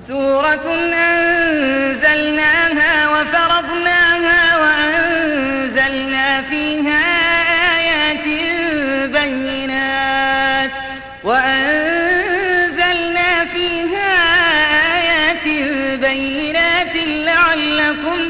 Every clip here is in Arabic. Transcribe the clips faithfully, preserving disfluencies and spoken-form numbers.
سورة أنزلناها وفرضناها وأنزلنا فيها آيات بينات وأنزلنا فيها آيات بينات لعلكم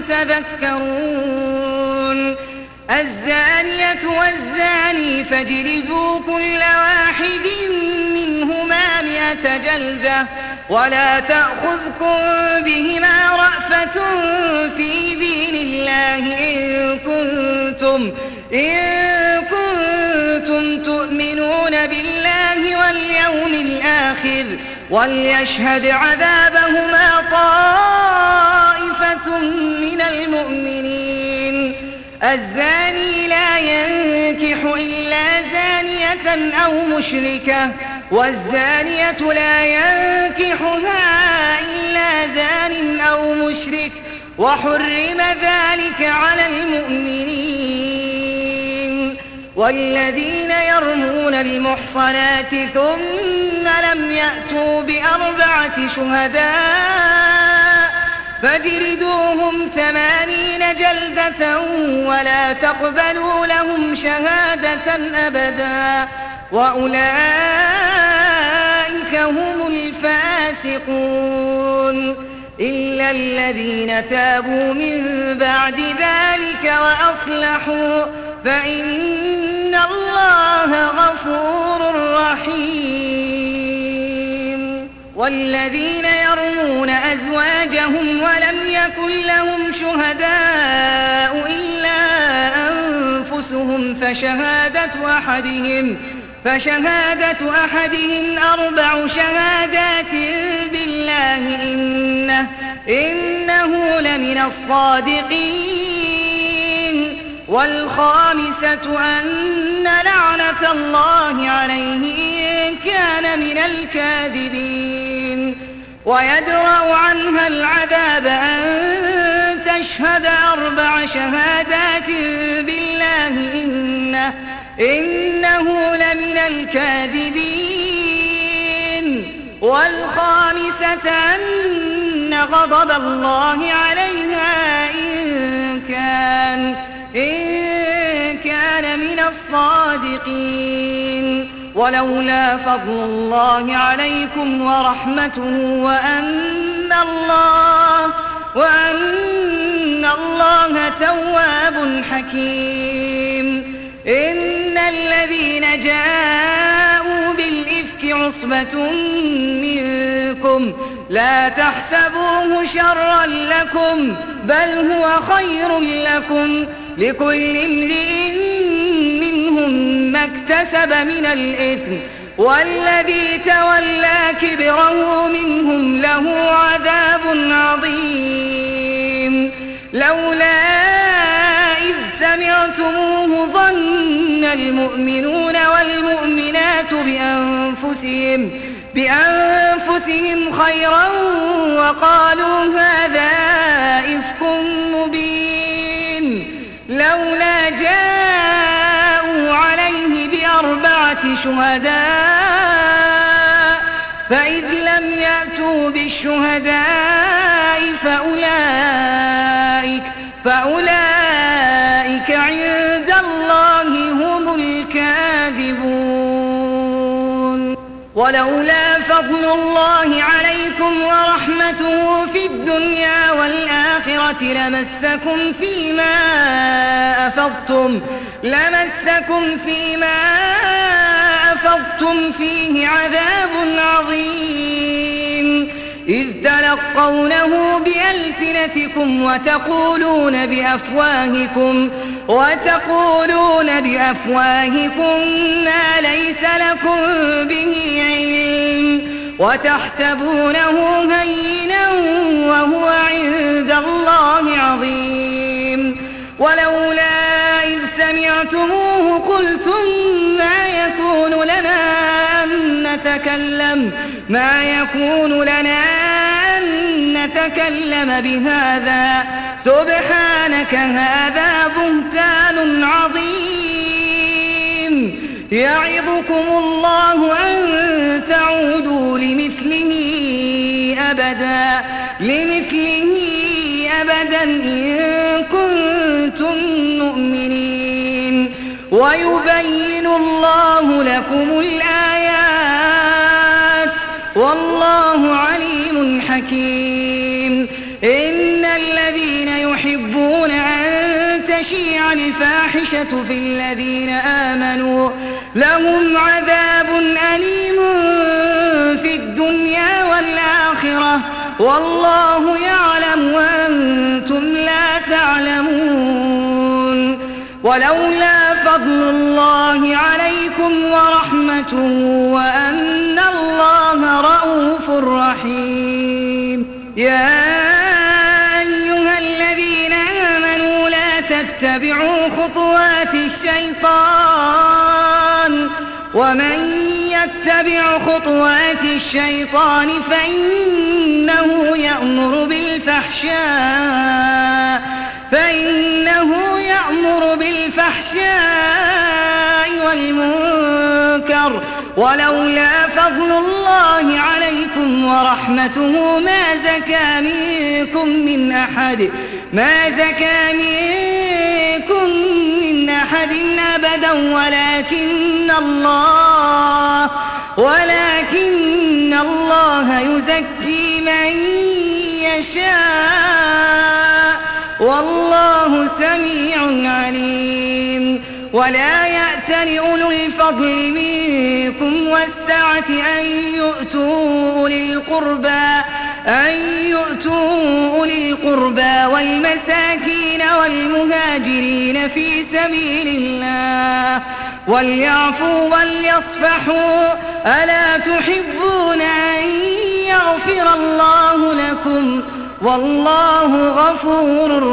تذكرون الزانية والزاني فاجلدوا كل واحد منهما مئة جلدة ولا تأخذكم بهما رأفة في دين الله إن كنتم, إن كنتم تؤمنون بالله واليوم الآخر وليشهد عذابهما طائفة من المؤمنين الزاني لا ينكح إلا زانية أو مشركة والزانية لا ينكحها إلا زان أو مشرك وحرم ذلك على المؤمنين والذين يرمون المحصنات ثم لم يأتوا بأربعة شهداء فاجلدوهم ثمانين جلدة ولا تقبلوا لهم شهادة أبدا وأولئك هم الفاسقون إلا الذين تابوا من بعد ذلك وأصلحوا فإن الله غفور رحيم والذين يرمون أزواجهم ولم يكن لهم شهداء إلا أنفسهم فشهادة أحدهم فشهادة أحدهم أربع شهادات بالله إنه, إنه لمن الصادقين والخامسة أن لعنة الله عليه إن كان من الكاذبين ويدرأ عنها العذاب أن تشهد أربع شهادات بالله إنه, إنه لمن الكاذبين والخامسة أن غضب الله عليها إن كان, إن كان من الصادقين ولولا فضل الله عليكم ورحمته وأن الله, وأن الله تواب حكيم إن الذين جاءوا بالإفك عصبة منكم لا تحسبوه شرا لكم بل هو خير لكم لكل امرئ منهم ما اكتسب من الإثم والذي تولى كبره منهم له عذاب عظيم لولا إذ سمعتموه ظن المؤمنون والمؤمنات بأنفسهم, بأنفسهم خيرا وقالوا هذا إفك مبين لولا جاءوا عليه بأربعة شهداء فإذ لم يأتوا بالشهداء فأولئك, فأولئك عند الله هم الكاذبون ولولا فضل الله عليكم ورحمته في الدنيا والآخرة لمسكم فيما أفضتم, لمسكم فيما أفضتم فيه عذاب عظيم إذ تلقونه بألسنتكم وتقولون بأفواهكم, وتقولون بأفواهكم ما ليس لكم به علم وتحسبونه هينا وهو عند الله عظيم ولولا إذ سمعتموه قلتم ما يكون لنا أن نتكلم ما يكون لنا أن نتكلم بهذا سبحانك هذا بهتان عظيم يعظكم الله أن تعودوا لمثله أبدا لمثله أبدا إن كنتم مؤمنين ويبين الله لكم الآيات والله عليم حكيم. إن الذين يحبون أن تشيع الفاحشة في الذين آمنوا لهم عذاب أليم في الدنيا والآخرة والله يعلم وأنتم لا تعلمون. ولولا فضل الله عليكم ورحمته وأن الله رءوف رحيم. يا أيها الذين آمنوا لا تتبعوا خطوات الشيطان ومن يتبع خطوات الشيطان فإنه يأمر بالفحشاء فإنه يأمر بالفحشاء والمنكر ولولا فضل الله عليكم ورحمته ما زكى منكم من أحد ما زكى منكم من أحد أبدا ولكن الله ولكن الله يزكي من يشاء والله سميع عليم. ولا يأتل أولو الفضل منكم والسعة أن يؤتوا أولي القربى أن يؤتوا أولي القربى والمساكين والمهاجرين في سبيل الله وليعفوا وليصفحوا ألا تحبون أن يغفر الله لكم والله غفور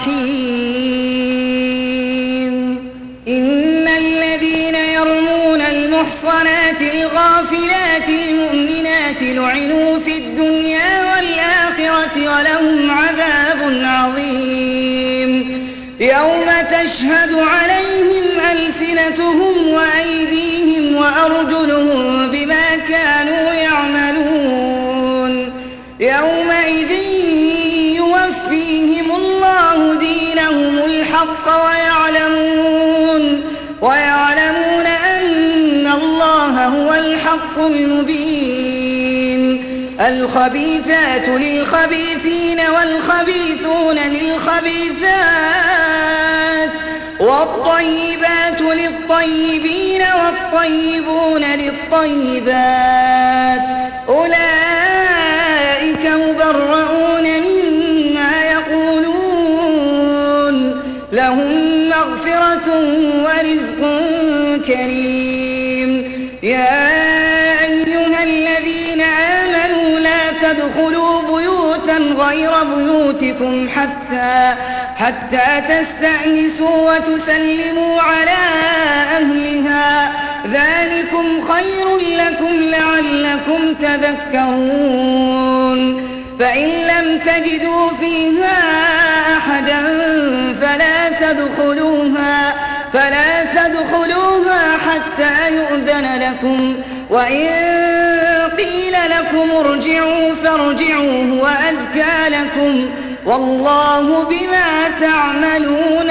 رحيم. إن الذين يرمون المحصنات الغافلات المؤمنات لعنوا في الدنيا والآخرة ولهم عذاب عظيم. يوم تشهد عليهم ألسنتهم وأيديهم وأرجلهم بما كانوا يعملون. يومئذ يوفيهم الله دينهم الحق ويعلمون ويعلمون أن الله هو الحق المبين. الخبيثات للخبيثين والخبيثون للخبيثات والطيبات للطيبين والطيبون للطيبات أولئك مبرؤون مما يقولون لهم مغفرة ورزق كريم. يا أيها الذين آمنوا لا تدخلوا بيوتا غير بيوتكم حتى حتى تستأنسوا وتسلموا على أهلها ذلكم خير لكم لعلكم تذكرون. فإن لم تجدوا فيها أحدا فلا تدخلوها فلا تدخلوها حتى يؤذن لكم وإن قيل لكم ارجعوا فارجعوا هو أزكى لكم والله بما تعملون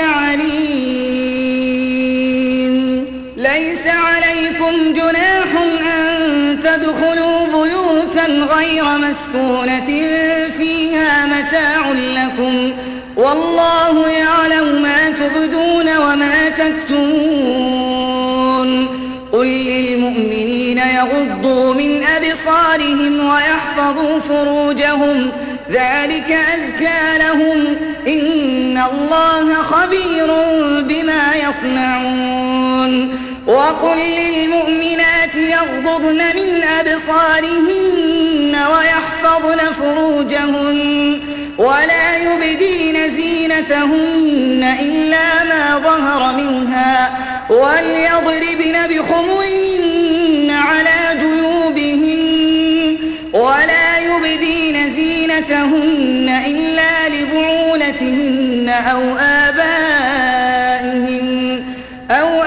عليم. ليس عليكم جناح أن تدخلوا بيوتا غير مسكونة فيها متاع لكم والله يعلم ما تبدون وما تكتمون. قل للمؤمنين يغضوا من أبصارهم ويحفظوا فروجهم ذلك أزكى لهم إن الله خبير بما يصنعون. وقل للمؤمنات يغضضن من أبصارهن ويحفظن فروجهن ولا يبدين زينتهن إلا ما ظهر منها وليضربن بخمرهن على جيوبهن ولا يبدين زينتهن إلا لبعولتهن أو آبائهن أو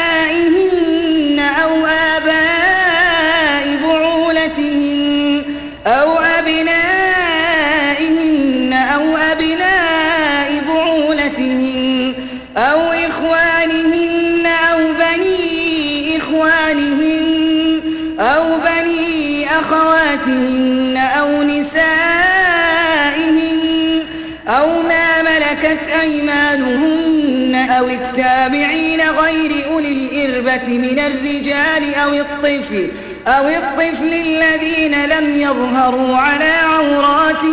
آبائهن أو آباء بعولتهن أمهاتهن أو نسائهن أو ما ملكت أيمانهن أو التابعين غير أولي الإربة من الرجال أو الطفل أو الطفل الذين لم يظهروا على عورات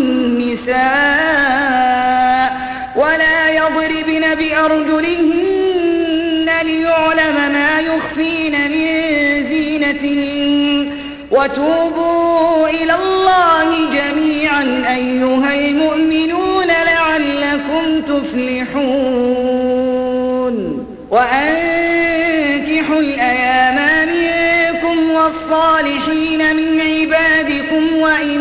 النساء ولا يضربن بأرجلهن ليعلم ما يخفين من زينتهن وتوبوا إلى الله جميعا أيها المؤمنون لعلكم تفلحون وأنكحوا الأيام منكم والصالحين من عبادكم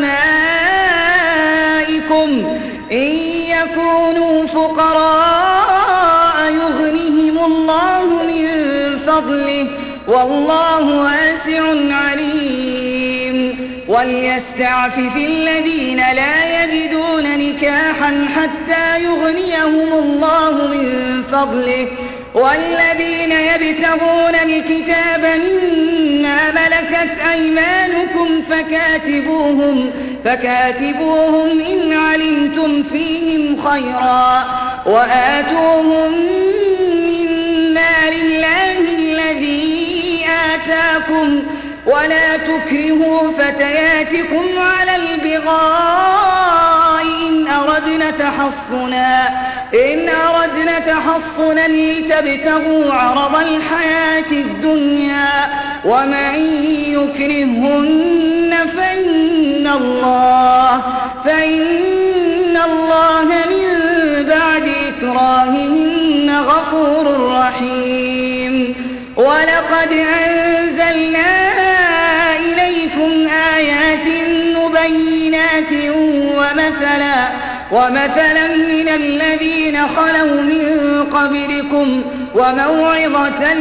وإمائكم إن يكونوا فقراء يغنهم الله من فضله والله واسع عليم وليستعفف الذين لا يجدون نكاحا حتى يغنيهم الله من فضله والذين يبتغون الكتاب مما ملكت أيمانكم فكاتبوهم فكاتبوهم إن علمتم فيهم خيرا وآتوهم من مال الله الذي آتاكم ولا تكرهوا فتياتكم على البغاء إن أردنا تحصنا إن أردنا تحصنا لتبتغوا عرض الحياة الدنيا ومن يكرهن فإن الله فإن الله من بعد إكراههن غفور رحيم ولقد أنزلنا إليكم آيات مبينات ومثلا ومثلا من الذين خلوا من قبلكم وموعظة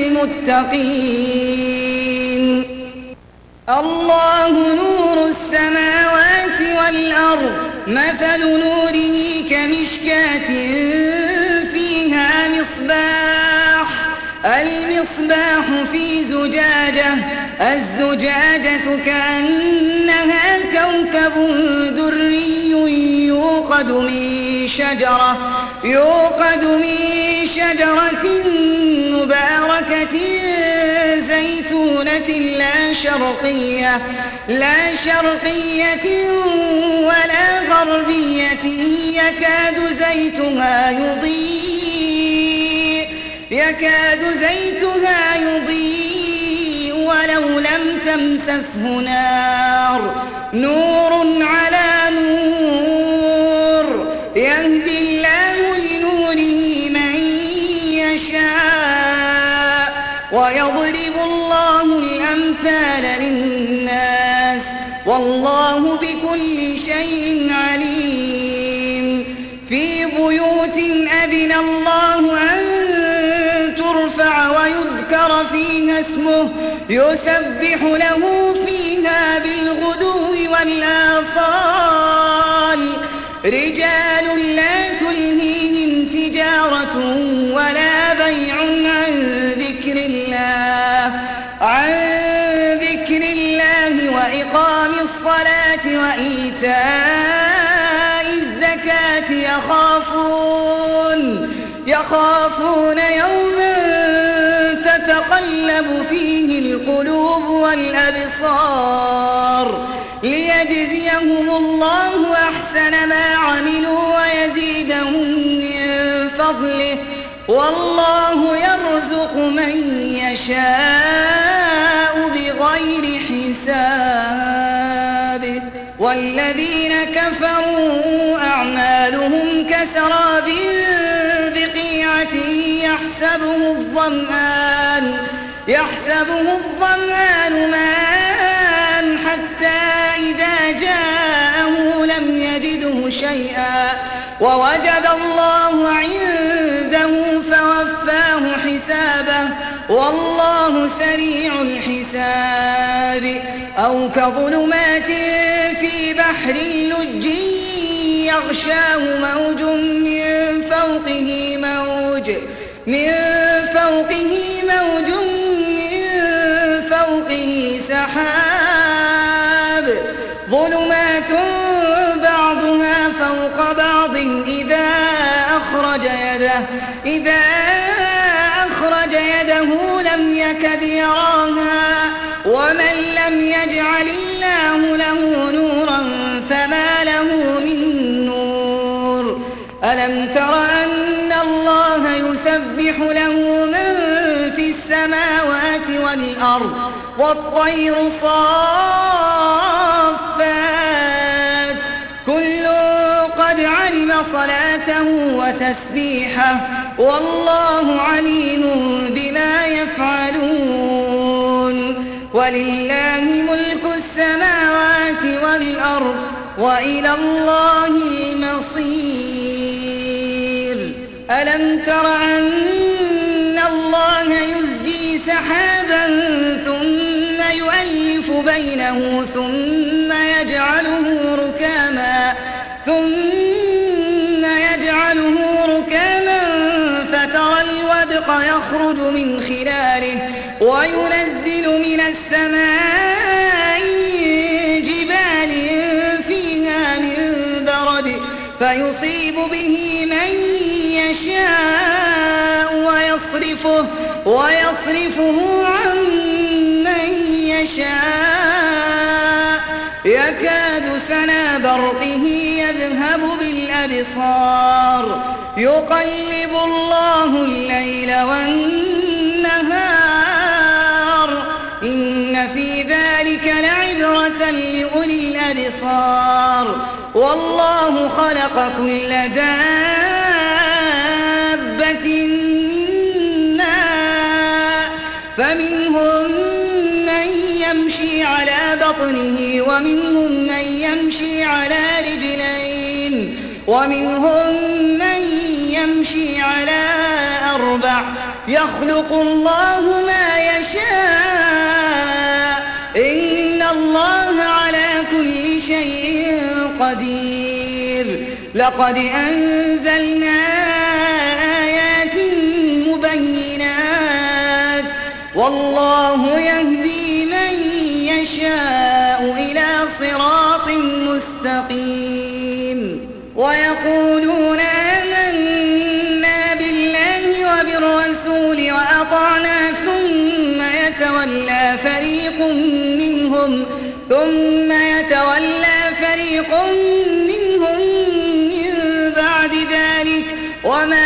للمتقين الله نور السماوات والأرض مثل نوره كمشكاة فيها مصباح المصباح في زجاجة الزجاجة كأنها كوكب دري يوقد من شجرة يوقد من شجرة مباركة زيتونة لا شرقية لا شرقية ولا غربية يكاد زيتها يضيء يكاد زيتها يضيء ولو لم تمسسه نار نور على نور يهدي الله لنوره من يشاء ويضرب الله الأمثال للناس والله بكل شيء عليم في بيوت أذن الله أن ترفع ويذكر فيها اسمه يسبح له فيها بالغدو والآصال رجال لا تلهيهم تجارة ولا بيع عن ذكر الله عن ذكر الله وإقام الصلاة وإيتاء الزكاة يخافون يخافون يوما تتقلب فيه القلوب والأبصار ليجزيهم الله أحسن ما عملوا ويزيدهم من فضله والله يرزق من يشاء بغير حساب والذين كفروا أعمالهم كسراب بقيعة يحسبه الظمآن يحسبه الظمآن ماء حتى إذا جاءه لم يجده شيئا ووجد الله عنده فوفاه حسابه والله سريع الحساب أو كظلمات في بحر لج يغشاه موج من فوقه موج من فوقه موج من فوقه سحاب ظلمات بعضها فوق بعض إذا أخرج يده إذا أخرج يده لم يكد يراها ومن لم يجعل الله له نورا فما له من نور ألم تر أن الله يسبح له من في السماوات والأرض والطير صافات كل قد علم صلاته وتسبيحه والله عليم بما يفعلون ولله ملك السماوات والأرض وإلى الله المصير ألم تر أن الله يزجي سحابا ثم يؤلف بينه ثم يجعله ركاما ثم يجعله ركاما فترى الودق يخرج من خلاله وينزل من السماء من جبال فيها من برد فيصيب به من يشاء ويصرفه ويصرفه عن من يشاء يكاد سنا برقه يذهب بالأبصار يقلب الله الليل والنهار إن في ذلك لعبرة لأولي الأبصار والله خلق كل دابة من ماء فمنهم من يمشي على بطنه ومنهم من يمشي على رجلين ومنهم من يمشي على أربع يخلق الله ما يشاء إن الله على كل شيء قدير لقد أنزلنا آيات مبينات والله يهدي من يشاء إلى صراط مستقيم ويقولون آمنا بالله وبالرسول وأطعنا ثم يتولى فريق منهم ثم يتولى فريق منهم من بعد ذلك وما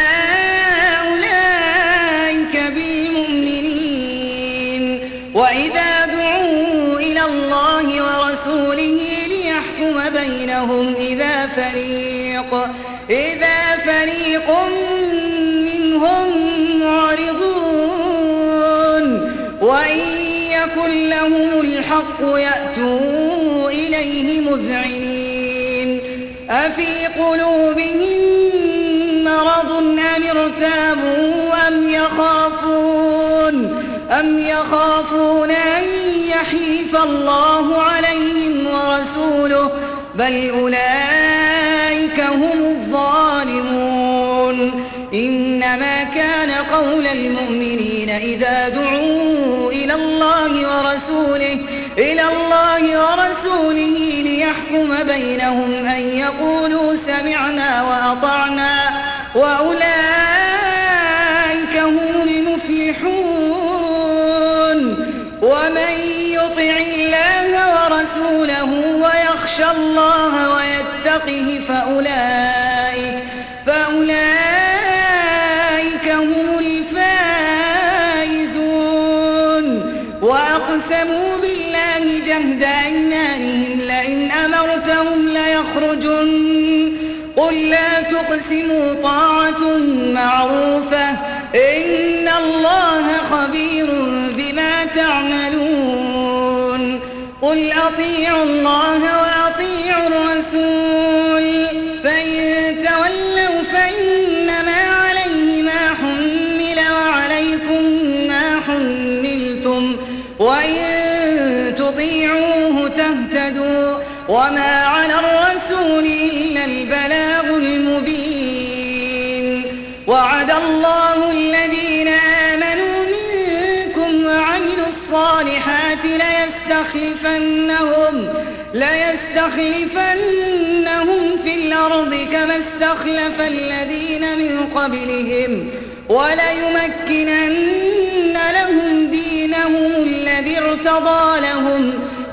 أولئك بمؤمنين وإذا دعوا إلى الله ورسوله ليحكم بينهم إذا فريق إذا فريق منهم معرضون وإن يكن لهم الحق يأتوا إليه مذعنين أفي قلوبهم مرض أم ارتابوا أم يخافون أم يخافون أن يحيف الله عليهم ورسوله بل أولئك هم الظالمون إنما كان قول المؤمنين إذا دعوا إلى الله ورسوله إلى الله ورسوله ليحكم بينهم أن يقولوا سمعنا وأطعنا وأولئك هم المفلحون ومن يطع الله ورسوله ويخشى الله ويتقه فأولئك فأولئك هم الفائزون وأقسموا بالله جهد أيمانهم لئن أمرتهم ليخرجن قل لا تقسموا طاعة معروفة إن الله خبير بما تعملون قل أطيعوا الله وأطيعوا الرسول فإن تولوا فإنما عليه ما حمل وعليكم ما حملتم وإن تطيعوه تهتدوا وما على الرسول إلا البلاغ المبين وعد الله الذين آمنوا منكم وعملوا الصالحات ليستخلفنهم ليستخلفنهم في الأرض كما استخلف الذين من قبلهم وليمكنن لهم دينهم الذي ارتضى لهم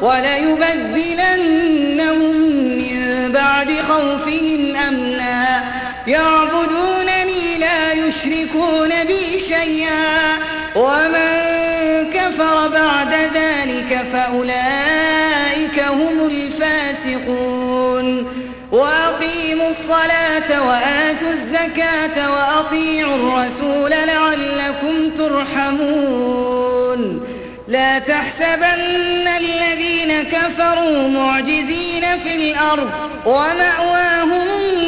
وليبدلنهم من بعد خوفهم أمنا يعبدونني لا يشركون بي شيئا ومن كفر بعد ذلك فأولئك هم الفاسقون وأقيموا الصلاة وآتوا الزكاة وأطيعوا الرسول لعلكم ترحمون لا تحسبن الذين كفروا معجزين في الأرض ومأواهم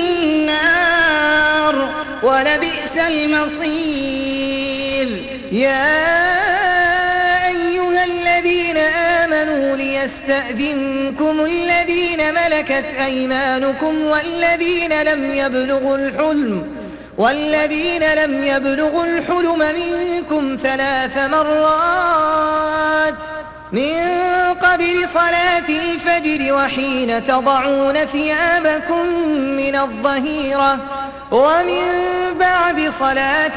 النار ولبئس المصير يا أيها الذين آمنوا ليستأذنكم الذين ملكت أيمانكم والذين لم يبلغوا الحلم والذين لم يبلغوا الحلم منكم ثلاث مرات من قبل صلاة الفجر وحين تضعون ثيابكم من الظهيرة ومن بعد صلاة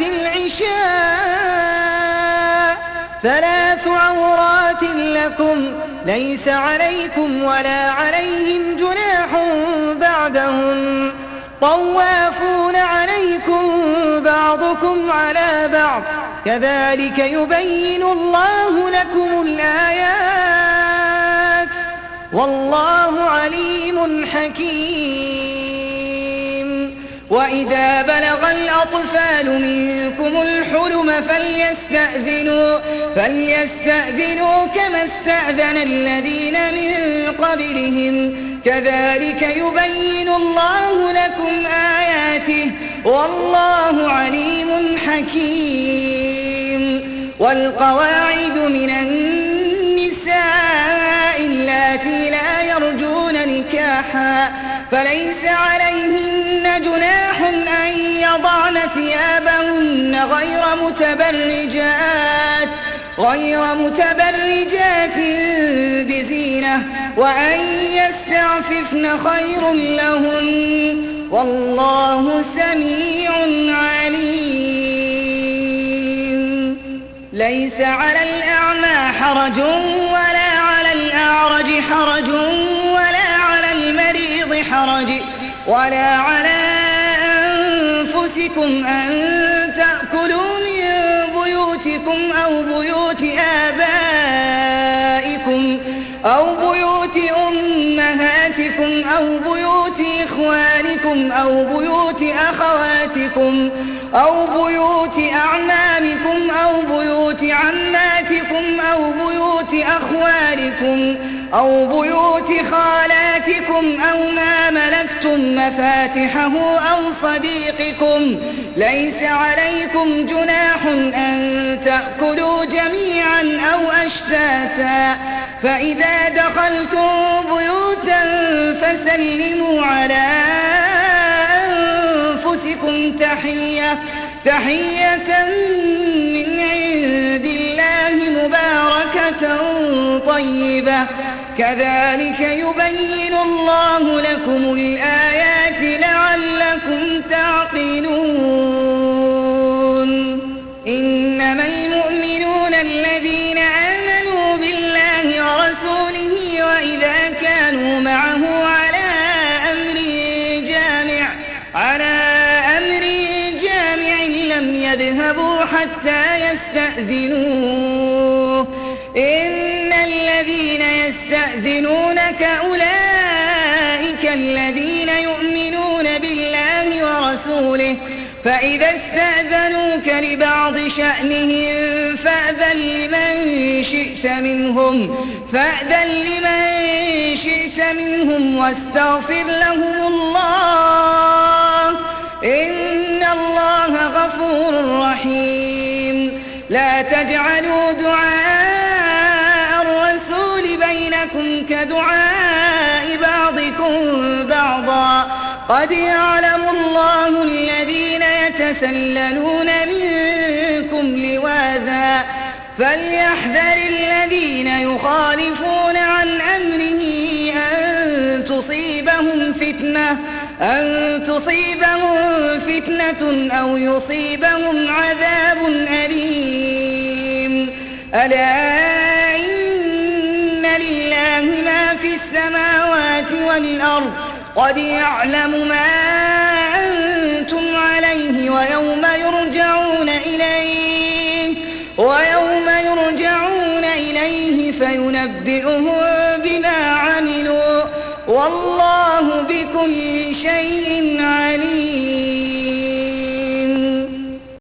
العشاء ثلاث عورات لكم ليس عليكم ولا عليهم جناح بعدهم طوافون عليكم بعضكم على بعض كذلك يبين الله لكم الآيات والله عليم حكيم وإذا بلغ الأطفال منكم الحلم فليستأذنوا, فليستأذنوا كما استأذن الذين من قبلهم كذلك يبين الله لكم آياته والله عليم حكيم والقواعد من النساء اللاتي لا يرجون نكاحا فليس عليهن جناح أن يضعن ثيابهن غير متبرجات غير متبرجات بزينة وأن يستعففن خير لهن والله سميع عليم ليس على الأعمى حرج ولا على الأعرج حرج ولا على المريض حرج ولا على أنفسكم أن تأكلوا من بيوتكم أو بيوت آبائكم أو بيوت أمهاتكم أو بيوت إخوانكم أو بيوت أخواتكم أو بيوت أعمامكم أو بيوت عماتكم أو بيوت أخوالكم أو بيوت خالاتكم أو ما ملكتم مفاتحه أو صديقكم ليس عليكم جناح أن تأكلوا جميعا أو أشتاتا فإذا دخلتم بيوتا فسلموا على أنفسكم تحية تحية من عند الله مباركة طيبة كذلك يبين الله لكم الآيات لعلكم تعقلون إنما المؤمنون الذين آمنوا بالله ورسوله وإذا كانوا معه على أمر جامع على أمر جامع لم يذهبوا حتى يستأذنوه إن الذين يستأذنونك أولئك الذين يؤمنون بالله ورسوله فإذا استأذنوك لبعض شأنهم فأذن لمن شئت منهم فأذن لمن شئت منهم واستغفر لهم الله إن الله غفور رحيم لا تجعلوا دعاء الرسول بينكم كدعاء بعضكم بعضا قد يعلم الله الذين يتسللون منكم لواذا فليحذر الذين يخالفون عن أمره أن تصيبهم فتنة أن تصيبهم فتنة أو يصيبهم عذاب أليم ألا إن لله ما في السماوات والأرض قد يعلم ما أنتم عليه ويوم يرجعون إليه ويوم يرجعون إليه فينبئهم بما عملوا والله بكل شيء عليم.